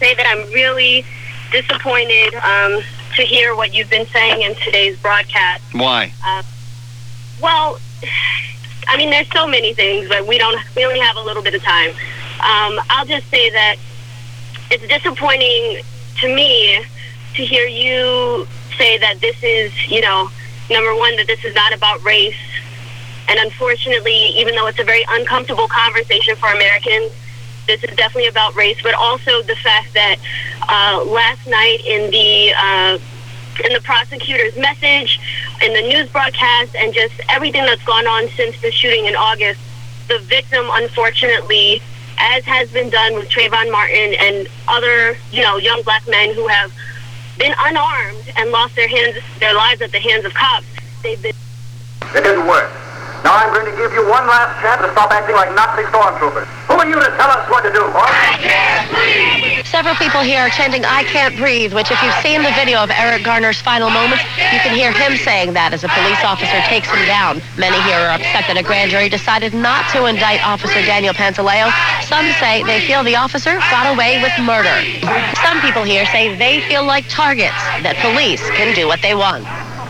say that I'm really disappointed to hear what you've been saying in today's broadcast. Why? Well, I mean, there's so many things, but we only have a little bit of time. I'll just say that it's disappointing to me to hear you say that this is, number one, that this is not about race. And unfortunately, even though it's a very uncomfortable conversation for Americans, this is definitely about race, but also the fact that last night in the prosecutor's message, in the news broadcast, and just everything that's gone on since the shooting in August, the victim, unfortunately, as has been done with Trayvon Martin and other, young black men who have been unarmed and lost their lives at the hands of cops, they've been... It didn't work. Now I'm going to give you one last chance to stop acting like Nazi stormtroopers. Who are you to tell us what to do, boy? I can't breathe! Several people here are chanting, "I can't breathe," which if you've seen the video of Eric Garner's final moments, you can hear him saying that as a police officer takes him down. Many here are upset that a grand jury decided not to indict Officer Daniel Pantaleo. Some say they feel the officer got away with murder. Some people here say they feel like targets, that police can do what they want.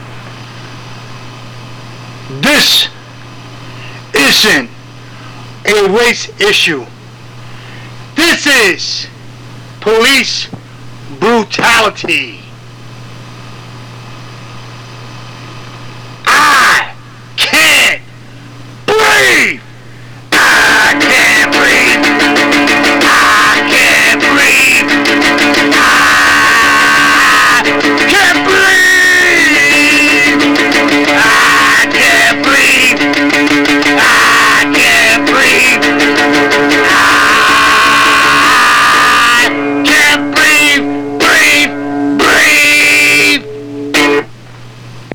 This isn't a race issue. This is police brutality.